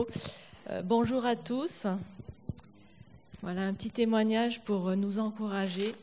Bonjour à tous. Voilà un petit témoignage pour nous encourager.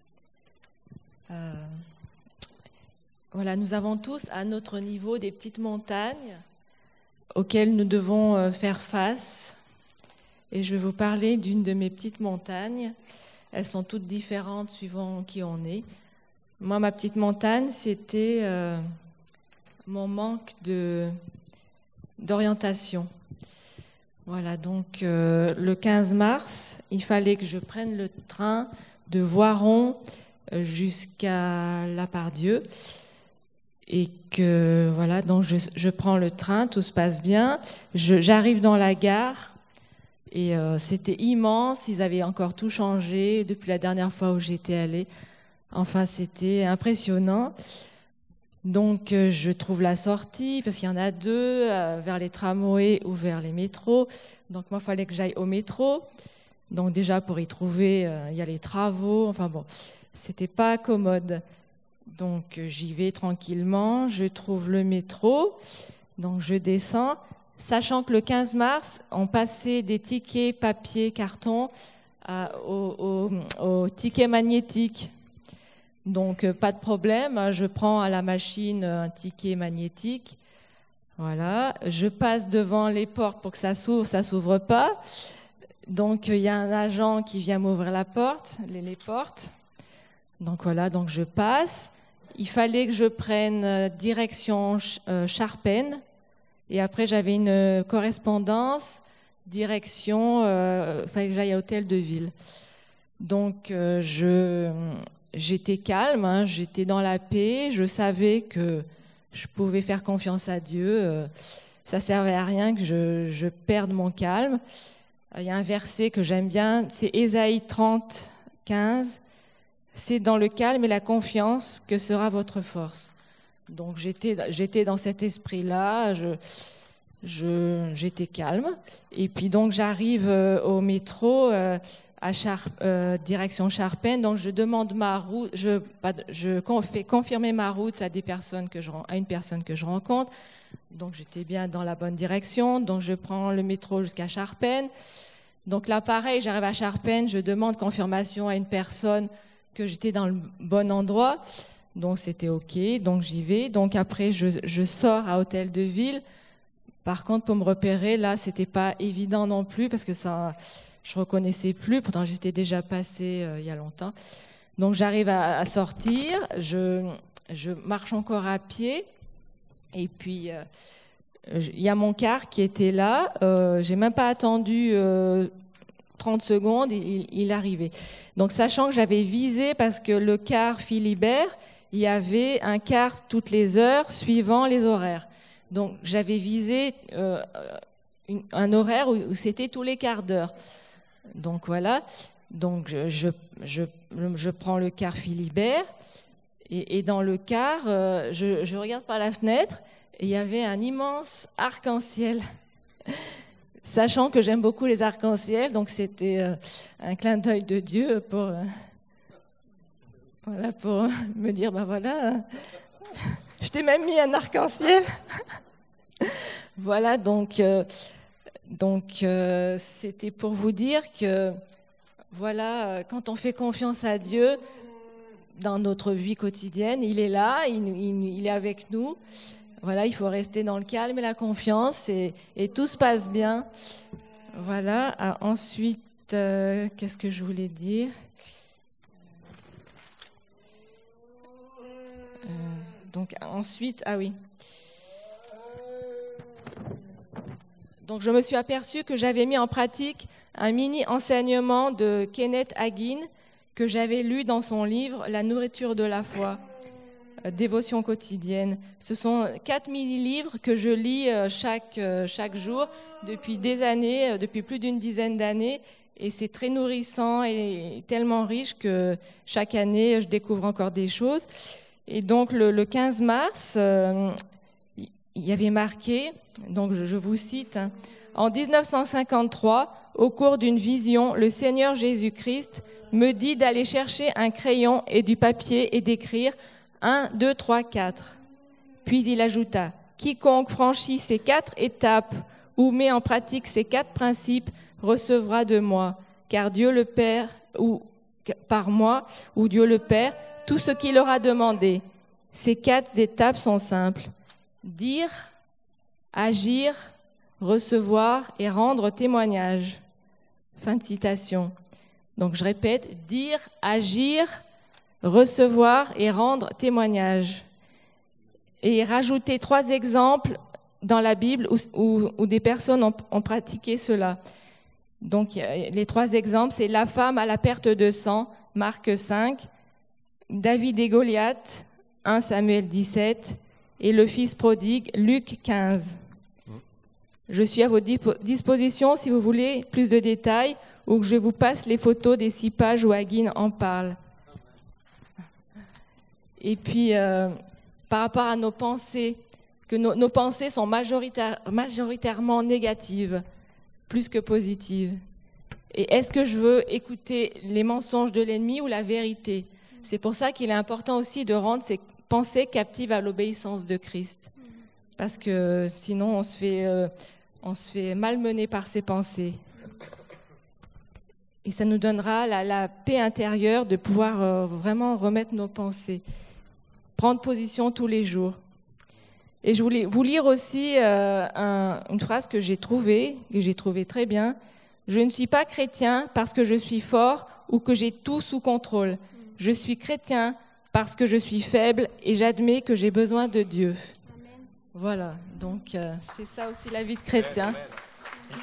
Voilà, nous avons tous à notre niveau des petites montagnes auxquelles nous devons faire face. Et je vais vous parler d'une de mes petites montagnes. Elles sont toutes différentes suivant qui on est. Moi, ma petite montagne, c'était mon manque d'orientation. Voilà, donc le 15 mars, il fallait que je prenne le train de Voiron jusqu'à La Part-Dieu. Et que, voilà, donc je prends le train, tout se passe bien. J'arrive dans la gare et c'était immense. Ils avaient encore tout changé depuis la dernière fois où j'étais allée. Enfin, c'était impressionnant. Donc, je trouve la sortie, parce qu'il y en a deux, vers les tramways ou vers les métros. Donc, moi, il fallait que j'aille au métro. Donc, déjà, pour y trouver, il y a les travaux. Enfin, bon, c'était pas commode. Donc, j'y vais tranquillement. Je trouve le métro. Donc, je descends. Sachant que le 15 mars, on passait des tickets papier, carton au ticket magnétique. Donc, pas de problème, je prends à la machine un ticket magnétique. Voilà, je passe devant les portes pour que ça s'ouvre pas. Donc, il y a un agent qui vient m'ouvrir la porte, les portes. Donc, voilà, donc je passe. Il fallait que je prenne direction Charpennes. Et après, j'avais une correspondance, direction, fallait que j'aille à Hôtel de Ville. Donc, j'étais calme, j'étais dans la paix, je savais que je pouvais faire confiance à Dieu. Ça servait à rien que je perde mon calme. Il y a un verset que j'aime bien, c'est Ésaïe 30, 15. C'est dans le calme et la confiance que sera votre force. Donc j'étais dans cet esprit-là, j'étais calme. Et puis donc j'arrive au métro direction Charpennes, donc je demande ma route, je fais confirmer ma route à une personne que je rencontre. Donc j'étais bien dans la bonne direction, donc je prends le métro jusqu'à Charpennes. Donc là pareil, j'arrive à Charpennes, je demande confirmation à une personne que j'étais dans le bon endroit. Donc c'était OK, donc j'y vais. Donc après je sors à Hôtel de Ville. Par contre pour me repérer, là c'était pas évident non plus parce que ça je reconnaissais plus, pourtant j'étais déjà passée il y a longtemps. Donc j'arrive à sortir, je marche encore à pied, et puis il y a mon car qui était là, j'ai même pas attendu 30 secondes, il arrivait. Donc sachant que j'avais visé, parce que le car Philibert, il y avait un car toutes les heures suivant les horaires. Donc j'avais visé un horaire où c'était tous les quarts d'heure. Donc voilà, donc je prends le car Philibert et dans le car, je regarde par la fenêtre et il y avait un immense arc-en-ciel. Sachant que j'aime beaucoup les arcs-en-ciel, donc c'était un clin d'œil de Dieu pour me dire, voilà, je t'ai même mis un arc-en-ciel. Voilà, donc c'était pour vous dire que, voilà, quand on fait confiance à Dieu dans notre vie quotidienne, il est là, il est avec nous. Voilà, il faut rester dans le calme et la confiance et tout se passe bien. Voilà, ensuite, qu'est-ce que je voulais dire ? Donc ensuite, oui. Donc je me suis aperçue que j'avais mis en pratique un mini-enseignement de Kenneth Hagin que j'avais lu dans son livre « La nourriture de la foi ». Dévotion quotidienne. Ce sont 4 mini-livres que je lis chaque jour depuis des années, depuis plus d'une dizaine d'années. Et c'est très nourrissant et tellement riche que chaque année, je découvre encore des choses. Et donc, le 15 mars, il y avait marqué, donc je vous cite, « En 1953, au cours d'une vision, le Seigneur Jésus-Christ me dit d'aller chercher un crayon et du papier et d'écrire « 1, 2, 3, 4. Puis il ajouta, quiconque franchit ces 4 étapes ou met en pratique ces 4 principes recevra de moi, car Dieu le Père, ou par moi, ou Dieu le Père, tout ce qu'il aura demandé. Ces 4 étapes sont simples. Dire, agir, recevoir et rendre témoignage. Fin de citation. Donc je répète, dire, agir, recevoir et rendre témoignage. Et rajouter 3 exemples dans la Bible où des personnes ont pratiqué cela. Donc les 3 exemples, c'est la femme à la perte de sang, Marc 5, David et Goliath, 1 Samuel 17, et le fils prodigue, Luc 15. Je suis à votre disposition si vous voulez plus de détails ou que je vous passe les photos des 6 pages où Hagin en parle. Et puis, par rapport à nos pensées, que nos pensées sont majoritairement négatives, plus que positives. Et est-ce que je veux écouter les mensonges de l'ennemi ou la vérité ? C'est pour ça qu'il est important aussi de rendre ces pensées captives à l'obéissance de Christ. Parce que sinon, on se fait malmener par ces pensées. Et ça nous donnera la paix intérieure de pouvoir vraiment remettre nos pensées. Prendre position tous les jours. Et je voulais vous lire aussi une phrase que j'ai trouvée très bien. « Je ne suis pas chrétien parce que je suis fort ou que j'ai tout sous contrôle. Je suis chrétien parce que je suis faible et j'admets que j'ai besoin de Dieu. » Voilà, donc c'est ça aussi la vie de chrétien. Amen.